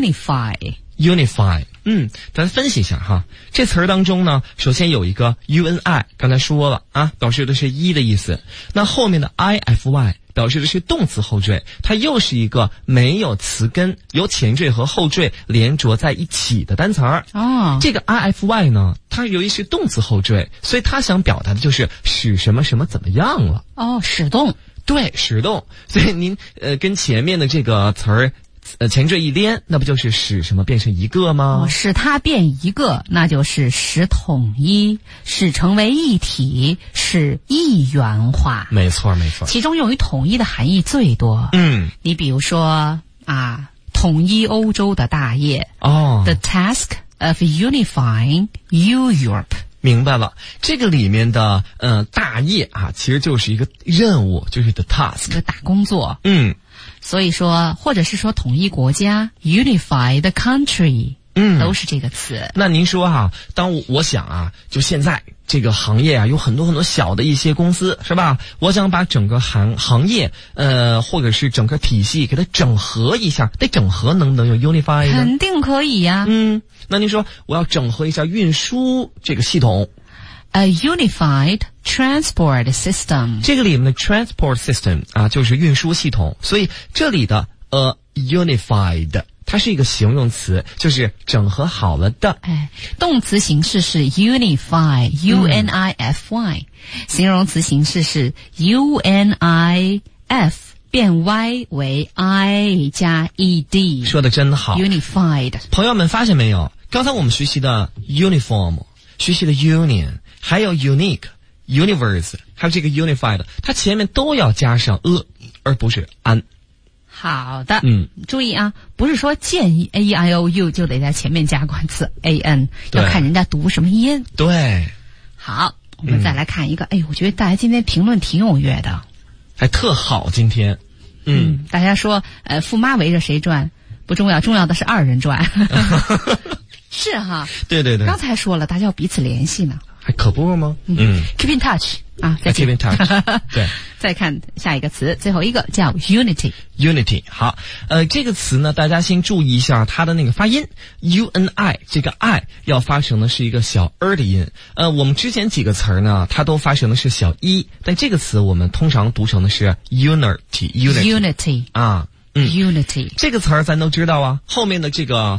unify。 咱分析一下哈，这词儿当中呢，首先有一个 uni， 刚才说了啊，表示的是一的意思。那后面的 ify 表示的是动词后缀，它又是一个没有词根，由前缀和后缀连着在一起的单词儿。这个 ify 呢，它由于是动词后缀，所以它想表达的就是使什么什么怎么样了。 使动。 对，使动。所以您跟前面的这个词儿前缀一连，那不就是使什么变成一个吗？ 使它变一个，那就是使统一，使成为一体，使一元化。 没错。 其中用于统一的含义最多。你比如说统一欧洲的大业。The task of unifying Europe。 明白了，这个里面的大业其实就是一个任务，就是 the task， 一个大工作。所以说，或者是说统一国家 unify the country， 都是这个词。 那您说当我想就现在这个行业有很多很多小的一些公司，是吧？我想把整个行业或者是整个体系给它整合一下，得整合能不能用 unify 呢？ 肯定可以呀。 那您说我要整合一下运输这个系统。 A unified transport system， 这个里面的 transport system 就是运输系统，所以这里的unified 它是一个形容词，就是整合好了的。 动词形式是 unify unify，形容词形式是 unif 变 y 为 i 加 ed。 说的真好。 unified。 朋友们发现没有？刚才我们学习的 uniform， 学习的 union， 还有 unique、universe， 还有这个 unified， 它前面都要加上而不是 an。 好的，注意不是说见 a e i o u 就得在前面加冠词 an， 要看人家读什么音。 对。 好，我们再来看一个，我觉得大家今天评论挺踊跃的， 还特好今天。 大家说驸马围着谁转不重要，重要的是二人转。 是哈， 对对对， 刚才说了，大家要彼此联系呢。 还可不吗 ？Keep in touch 啊，再见。 Keep in touch 对。 再看下一个词，最后一个叫 unity。 好，这个词呢，大家先注意一下它的那个发音 ，uni 这个 i 要发成的是一个小的音。我们之前几个词儿呢，它都发成的是小一，但这个词我们通常读成的是 unity 啊 ，unity 这个词儿咱都知道啊，后面的这个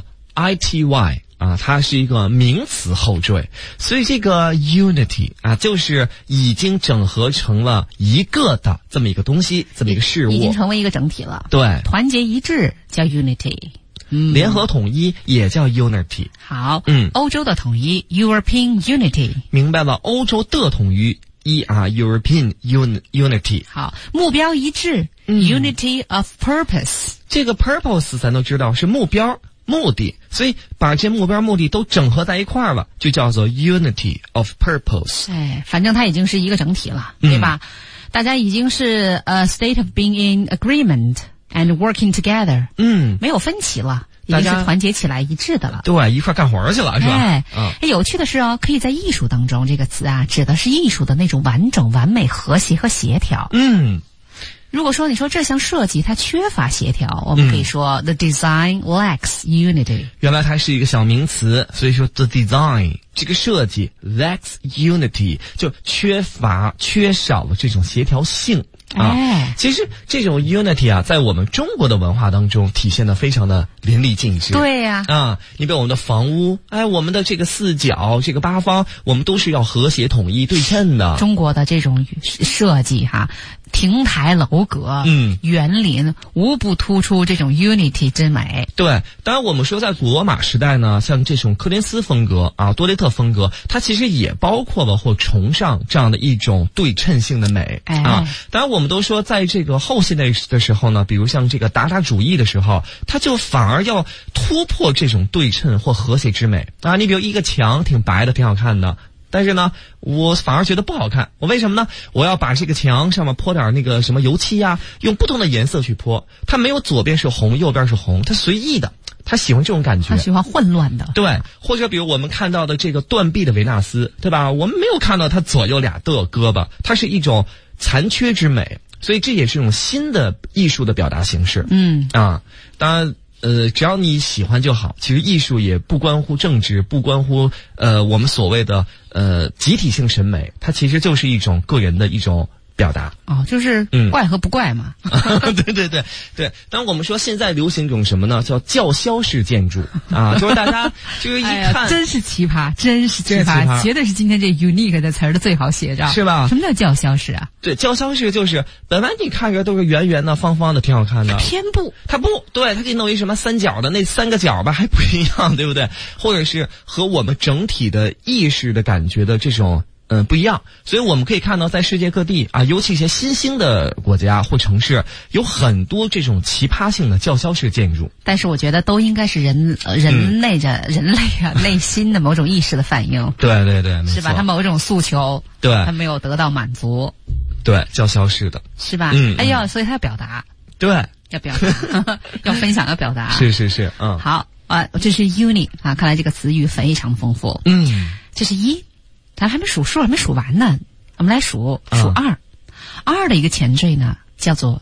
ity。它是一个名词后缀，所以这个 unity 就是已经整合成了一个的这么一个东西，这么一个事物， 已经成为一个整体了。 对， 团结一致叫 unity， 联合统一也叫 unity。 好，欧洲的统一 European unity， 明白了，欧洲的统一European unity。 好，目标一致，unity of purpose。 这个 purpose 咱都知道是目标。目的，所以把这目标目的都整合在一块儿了，就叫做 unity of purpose。 反正它已经是一个整体了，对吧？大家已经是state of being in agreement and working together。没有分歧了，已经是团结起来一致的了。 对，一块干活去了，是吧？ 有趣的是可以在艺术当中，这个词指的是艺术的那种完整、完美、和谐和协调。如果说你说这项设计它缺乏协调，我们可以说 the design lacks unity。 原来它是一个小名词，所以说 the design 这个设计 lacks unity 就缺少了这种协调性。其实这种 unity 在我们中国的文化当中体现的非常的淋漓尽致。 对呀， 你比如我们的房屋，我们的这个四角，这个八方，我们都是要和谐统一对称的。 中国的这种设计亭台楼阁，园林无不突出这种 unity 之美。 对，当然我们说在古罗马时代呢，像这种柯林斯风格多雷特风格，它其实也包括了或崇尚这样的一种对称性的美。当然我们都说在这个后现代的时候呢，比如像这个达达主义的时候，它就反而要突破这种对称或和谐之美。你比如一个墙挺白的，挺好看的。但是呢，我反而觉得不好看。我为什么呢？我要把这个墙上面泼点那个什么油漆用不同的颜色去泼。它没有左边是红，右边是红，它随意的。他喜欢这种感觉， 他喜欢混乱的。 对，或者比如我们看到的这个断臂的维纳斯，对吧？我们没有看到他左右俩的胳膊，它是一种残缺之美，所以这也是一种新的艺术的表达形式。当然。只要你喜欢就好。其实艺术也不关乎政治，不关乎我们所谓的集体性审美，它其实就是一种个人的一种表达。 就是怪和不怪嘛。 对。当然我们说现在流行一种什么呢？叫叫嚣式建筑就是大家就是一看， 真是奇葩，真是奇葩，绝对是今天这 unique 的词儿的最好写照， 是吧？ 什么叫叫嚣式对，叫嚣式就是本来你看着都是圆圆的、方方的，挺好看的， 偏不， 它不对，它给你弄一什么三角的，那三个角吧还不一样，对不对？或者是和我们整体的意识的感觉的这种。不一样，所以我们可以看到，在世界各地尤其一些新兴的国家或城市，有很多这种奇葩性的叫嚣式建筑。 但是我觉得都应该是人类内心的某种意识的反应。 对， 是吧？他某种诉求， 对， 他没有得到满足。 对，叫嚣式的， 是吧？所以他要表达。 对， 要表达，要分享，要表达。 是， 好这是 uni 看来这个词语非常丰富。这是一。咱还没数数，还没数完呢。我们来数二。二的一个前缀呢，叫做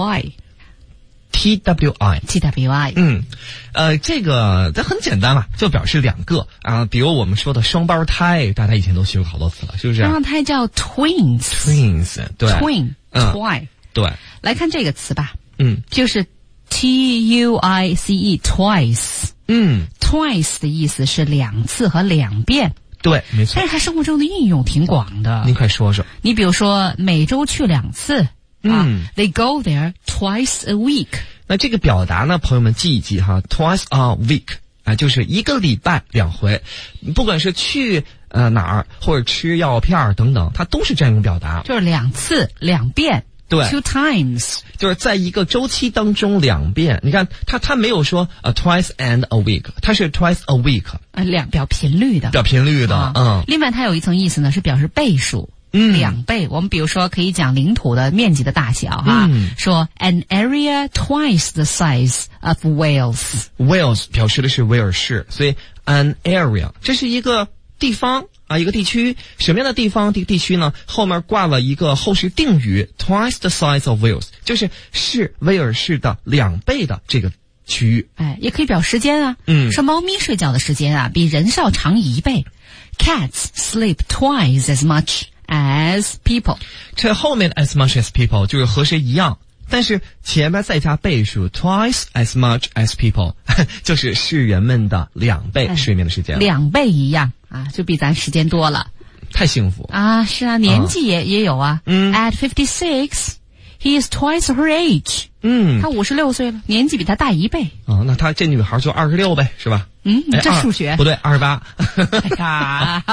twi。twi。 这个它很简单嘛，就表示两个比如我们说的双胞胎，大家以前都学过好多次了，是不是？ 双胞胎叫 twins。 对 twin。twi。 对。 来看这个词吧。就是 tuice twice。twice 的意思是两次和两遍。 对，没错。 但是它生活中的应用挺广的。 您快说说。 你比如说每周去2次，they go there twice a week。 那这个表达呢，朋友们记一记，twice a week 就是一个礼拜2回，不管是去哪儿或者吃药片等等，它都是这样一种表达， 就是2次2遍。 对 ，2 times 就是在一个周期当中2遍。你看，他没有说twice and a week， 它是 twice a week， 表频率的。 另外它有一层意思呢，是表示倍数， 2倍。我们比如说可以讲领土的面积的大小哈，说 an area twice the size of Wales。Wales 表示的是威尔士，所以 an area 这是一个地方啊，一个地区。什么样的地方地区呢？后面挂了一个后式定语 twice the size of Wales， 就是威尔士的2倍的这个区域。 也可以表时间啊。说猫咪睡觉的时间啊比人是要长1倍。Cats sleep twice as much as people。 这后面的 as much as people 就是和谁一样，但是前面再加倍数 twice as much as people 就是是人们的2倍睡眠的时间。 2倍一样啊，就比咱时间多了。 太幸福啊！是啊，年纪也有啊。At 56, he is twice her age。他56岁了，年纪比他大1倍。 那他这女孩就26呗，是吧？ 这数学不对，28。 哎呀，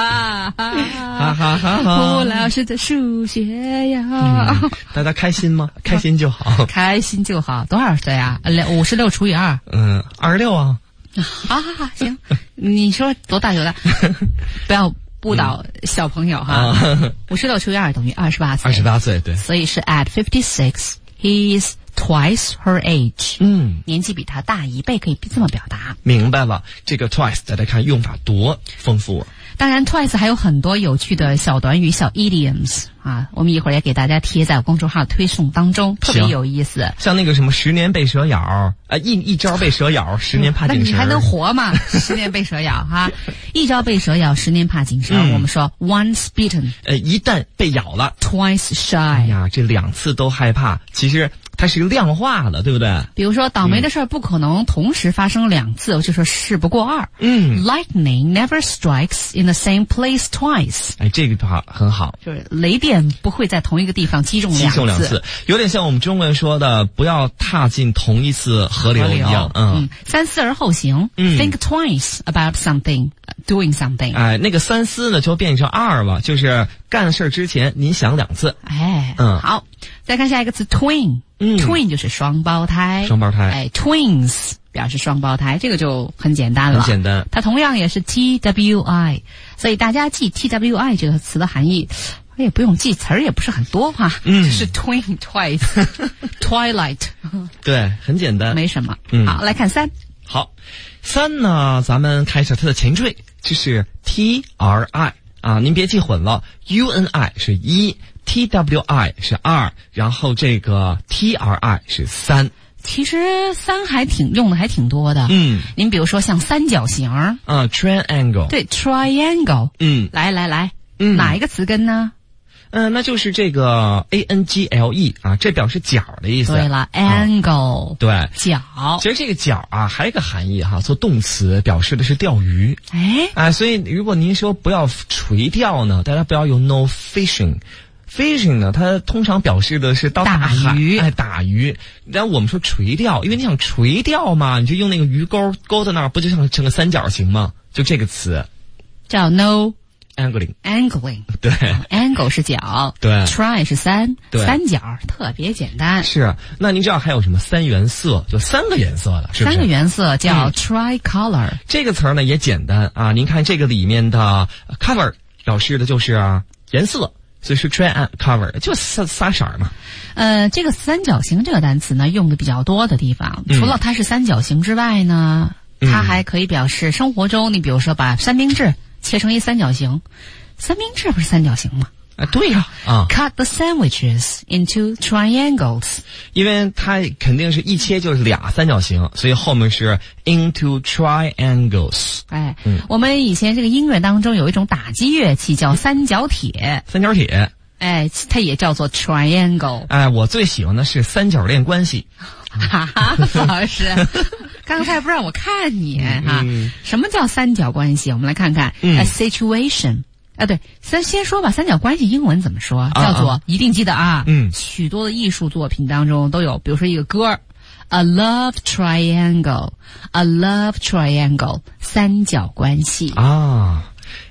胡老师的数学呀！ 大家开心吗？开心就好， 开心就好。多少岁啊？56除以2。 26啊。 好，行。你说多大？不要误导小朋友哈。56除以2等于28岁。 28岁，对。 所以是 at 56, he is twice her age。年纪比他大1倍，可以这么表达。 明白了，这个 twice 大家看用法多丰富。 当然 twice 还有很多有趣的小短语、小 idioms 啊，我们一会儿也给大家贴在公众号推送当中，特别有意思。 像那个什么10年被蛇咬，一招被蛇咬，10年怕井绳。 那你还能活吗？10年被蛇咬哈，一招被蛇咬，10年怕井绳。我们说 once bitten， 一旦被咬了 ，twice shy。 哎呀，这2次都害怕，其实它是量化的，对不对？ 比如说倒霉的事儿不可能同时发生2次，我就说事不过2。Lightning never strikes in the same place twice。 这个话很好， 就是雷电不会在同一个地方击中2次， 有点像我们中文说的不要踏进同一次河流一样。 三思而后行。Think twice about something, doing something。 那个三思呢就变成2了，就是干事之前您想2次。 好，再看下一个词 twin。twin 就是双胞胎。twins 表示双胞胎，这个就很简单了。 很简单。 它同样也是 TWI， 所以大家记 TWI 这个词的含义，也不用记，词儿也不是很多哈。就是 twin twice twilight。 对，很简单， 没什么。好，来看3。 好，3呢，咱们看一下它的前缀，就是 TRI 啊，您别记混了 ，UNI 是1。TWI 是2，然后这个 TRI 是3。 其实3还用的还挺多的。您比如说像三角形 triangle。对 ，triangle。来，哪一个词根呢？ 那就是这个 ANGLE 啊，这表示角的意思。 对了，angle。 对， 角。 其实这个角啊，还有一个含义哈，做动词表示的是钓鱼。所以如果您说不要垂钓呢，大家不要用 no fishing。Fishing 呢，它通常表示的是到大海打鱼。然后我们说垂钓，因为你想垂钓嘛，你就用那个鱼钩勾在那儿，不就像成个三角形吗？就这个词叫 no angling。 对，angle 是角， 对 ，try 是3，三角特别简单。 是，那您知道还有什么3原色？就3个颜色的，是不是 ？3个原色叫 tricolor。 这个词儿呢也简单啊，您看这个里面的 color 表示的就是颜色。所以是 tricolor， 就仨色嘛。 这个三角形这个单词呢，用的比较多的地方，除了它是三角形之外呢，它还可以表示生活中，你比如说把三明治切成一三角形，三明治不是三角形吗？ 对呀 ，Cut the sandwiches into triangles， 因为它肯定是一切就是俩三角形，所以后面是 into triangles。 我们以前这个音乐当中有一种打击乐器叫三角铁。它也叫做 triangle。 我最喜欢的是三角恋关系。 老师，刚才不让我看你什么叫三角关系？我们来看看，a situation。对，先说吧，三角关系英文怎么说？叫做一定记得许多的艺术作品当中都有，比如说一个歌 ，a love triangle， 三角关系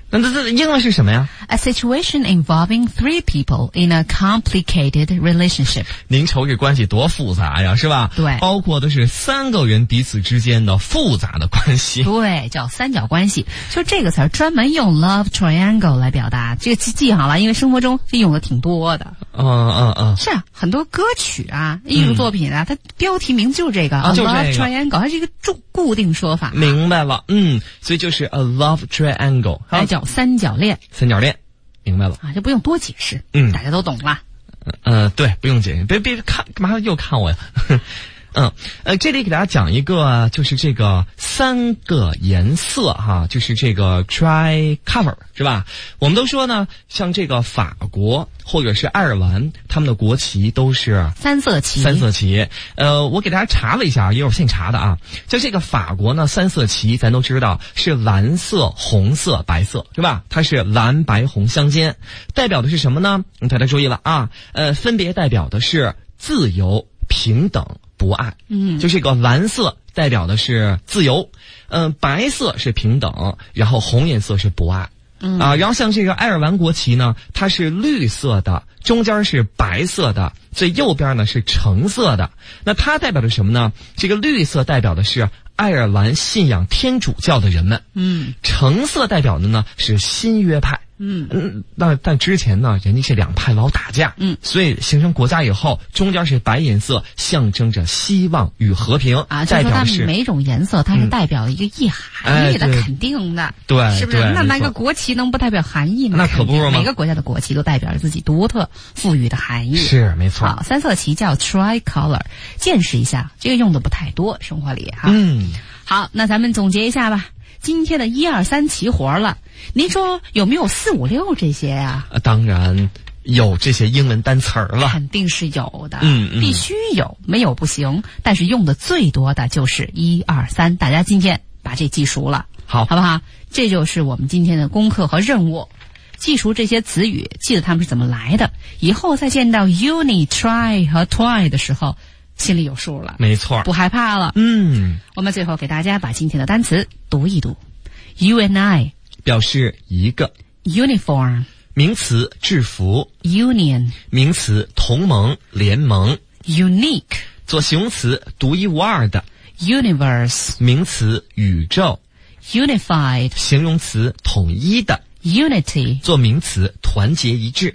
那这英文是什么呀？ A situation involving 3 people in a complicated relationship. 您瞅这关系多复杂呀，是吧？ 对， 包括的是3个人彼此之间的复杂的关系。 对，叫三角关系。就这个词儿专门用 love triangle 来表达，这个记好了，因为生活中这用的挺多的。是啊，很多歌曲啊、艺术作品啊，它标题名就是这个、 就是这个 love triangle， 它是一个固定说法。 明白了，所以就是 a love triangle， 还叫三角恋。 三角恋，明白了啊，这不用多解释，大家都懂了。 对，不用解释，别看，干嘛又看我呀？这里给大家讲一个，就是这个3个颜色哈，就是这个 tricolor 是吧？我们都说呢，像这个法国或者是爱尔兰，他们的国旗都是三色旗。 我给大家查了一下，也有现查的啊。就这个法国呢，3色旗咱都知道是蓝色、红色、白色，是吧？它是蓝白红相间，代表的是什么呢？大家注意了啊，分别代表的是自由、平等、博爱。就这个蓝色代表的是自由，白色是平等，然后红颜色是博爱。然后像这个爱尔兰国旗呢，它是绿色的，中间是白色的，最右边呢是橙色的。那它代表的什么呢？这个绿色代表的是爱尔兰信仰天主教的人们，橙色代表的呢是新约派。但之前呢，人家是2派老打架，所以形成国家以后，中间是白颜色，象征着希望与和平啊， 代表是每种颜色它是代表了一个意涵，那肯定的， 对， 是不是？那个国旗能不代表含义吗？ 那可不是吗？ 每个国家的国旗都代表着自己独特赋予的含义， 是没错。 好，三色旗叫 tricolor， 见识一下，这个用的不太多，生活里哈。好，那咱们总结一下吧。今天的1、2、3齐活了，您说有没有4、5、6这些呀？ 当然有这些英文单词儿了， 肯定是有的，必须有，没有不行。但是用的最多的就是1、2、3，大家今天把这记熟了，好不好？这就是我们今天的功课和任务，记熟这些词语，记得它们是怎么来的，以后再见到 uni、try 和 try 的时候，心里有数了， 没错， 不害怕了。我们最后给大家把今天的单词读一读。You and I 表示一个。 Uniform 名词制服。 Union 名词同盟联盟。 Unique 做形容词独一无二的。 Universe 名词宇宙。 Unified 形容词统一的。 Unity 做名词团结一致。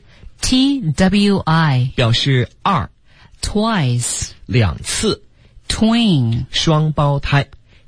TWI 表示2。 Twice 2次。 Twin 双胞胎。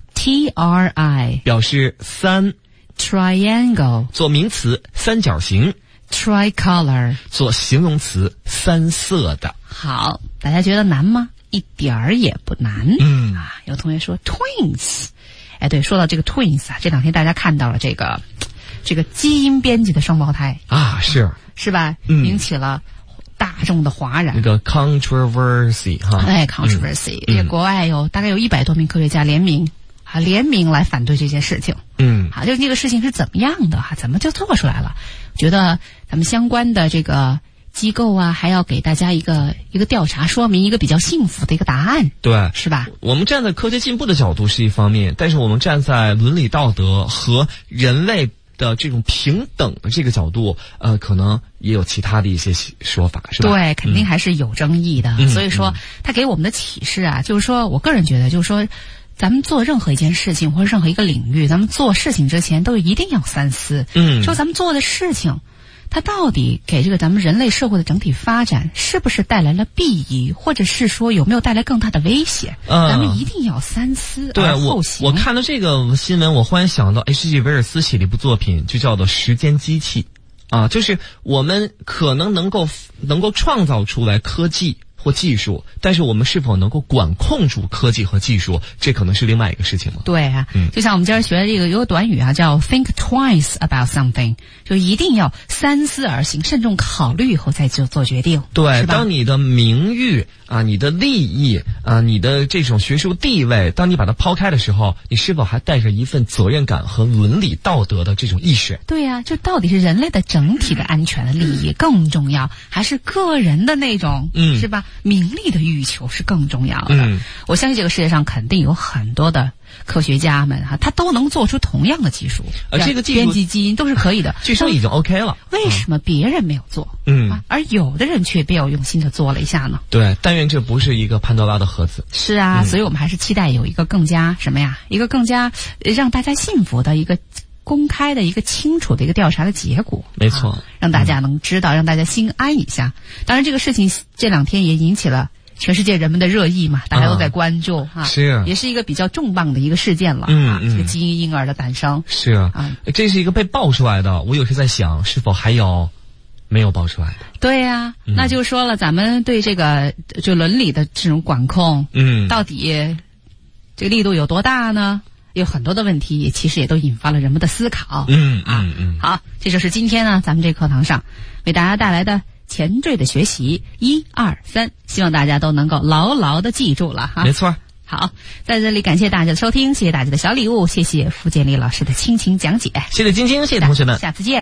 TRI 表示3。 Triangle 做名词三角形。 Tricolor 做形容词3色的。 好，大家觉得难吗？一点儿也不难。有同学说 twins， 对，说到这个 twins 啊，这2天大家看到了这个基因编辑的双胞胎啊， 是吧？引起了大众的哗然， 那个 controversy 哈， controversy，国外大概有100多名科学家联名来反对这件事情。好，就这个事情是怎么样的怎么就做出来了？觉得咱们相关的这个机构啊，还要给大家一个调查说明，一个比较幸福的一个答案， 对， 是吧？ 我们站在科学进步的角度是一方面，但是我们站在伦理道德和人类的这种平等的这个角度，可能也有其他的一些说法，是吧？ 对，肯定还是有争议的。所以说，它给我们的启示啊，就是说我个人觉得，就是说，咱们做任何一件事情或者任何一个领域，咱们做事情之前都一定要三思。说咱们做的事情，它到底给这个咱们人类社会的整体发展是不是带来了裨益，或者是说有没有带来更大的威胁？咱们一定要三思而后行。 我看到这个新闻，我忽然想到 H.G. 威尔斯写了一部作品，就叫做《时间机器》啊，就是我们可能能够创造出来科技或技术，但是我们是否能够管控住科技和技术，这可能是另外一个事情了。 对啊，就像我们今儿学的这个有个短语啊，叫 think twice about something， 就一定要三思而行，慎重考虑以后再做决定。 对，当你的名誉啊、你的利益啊、你的这种学术地位，当你把它抛开的时候，你是否还带着一份责任感和伦理道德的这种意识？ 对呀，就到底是人类的整体的安全的利益更重要，还是个人的那种是吧？ 名利的欲求是更重要的。我相信这个世界上肯定有很多的科学家们他都能做出同样的技术， 这个技术编辑基因都是可以的， 据说已经 OK 了。 为什么别人没有做？而有的人却别有用心的做了一下呢？ 对，但愿这不是一个潘多拉的盒子。 是啊，所以我们还是期待有一个更加什么呀？一个更加让大家信服的一个公开的一个清楚的一个调查的结果。 没错， 让大家能知道，让大家心安一下。当然，这个事情这2天也引起了全世界人们的热议嘛，大家都在关注是， 也是一个比较重磅的一个事件了。这个基因婴儿的诞生是这是一个被爆出来的。我有时在想，是否还有没有爆出来的？ 对呀，那就说了，咱们对这个就伦理的这种管控，到底这个力度有多大呢？有很多的问题，其实也都引发了人们的思考。好，这就是今天呢，咱们这课堂上为大家带来的前缀的学习1、2、3，希望大家都能够牢牢的记住了哈。 没错。 好，在这里感谢大家的收听，谢谢大家的小礼物，谢谢付建立老师的倾情讲解， 谢谢晶晶，谢谢同学们， 下次见。